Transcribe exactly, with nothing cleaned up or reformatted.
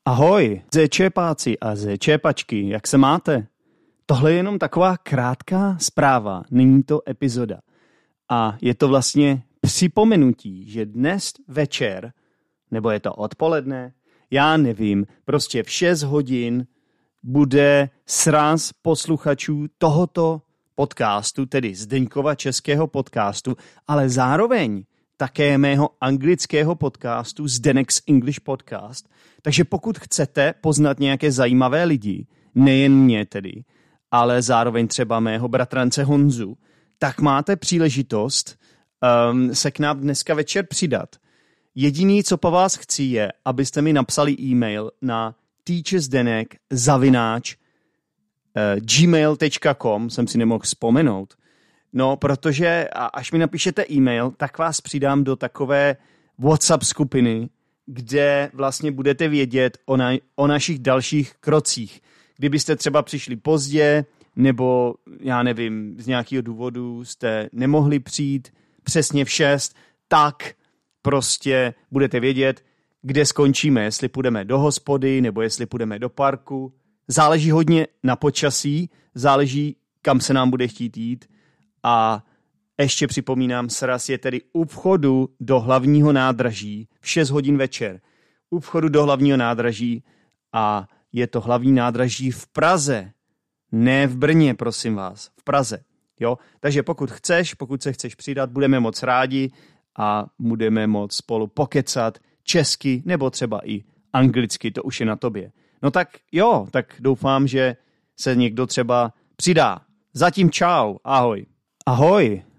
Ahoj, zečepáci a zečepačky, jak se máte? Tohle je jenom taková krátká zpráva, není to epizoda. A je to vlastně připomenutí, že dnes večer, nebo je to odpoledne, já nevím, prostě v šest hodin bude sraz posluchačů tohoto podcastu, tedy Zdeňkova českého podcastu, ale zároveň také mého anglického podcastu Zdenek's English Podcast. Takže pokud chcete poznat nějaké zajímavé lidi, nejen mě tedy, ale zároveň třeba mého bratrance Honzu, tak máte příležitost um, se k nám dneska večer přidat. Jediný, co po vás chci, je, abyste mi napsali e-mail na teachersdenek zavináč uh, gmail tečka com, jsem si nemohl vzpomenout. No, protože až mi napíšete e-mail, tak vás přidám do takové WhatsApp skupiny, kde vlastně budete vědět o, na, o našich dalších krocích. Kdybyste třeba přišli pozdě, nebo já nevím, z nějakého důvodu jste nemohli přijít přesně v šest, tak prostě budete vědět, kde skončíme, jestli půjdeme do hospody, nebo jestli půjdeme do parku. Záleží hodně na počasí, záleží, kam se nám bude chtít jít. A ještě připomínám, sraz je tedy u vchodu do hlavního nádraží v šest hodin večer. U vchodu do hlavního nádraží a je to hlavní nádraží v Praze. Ne v Brně, prosím vás, v Praze. Jo? Takže pokud chceš, pokud se chceš přidat, budeme moc rádi a budeme moc spolu pokecat česky nebo třeba i anglicky, to už je na tobě. No tak jo, tak doufám, že se někdo třeba přidá. Zatím čau, ahoj. Ahoj,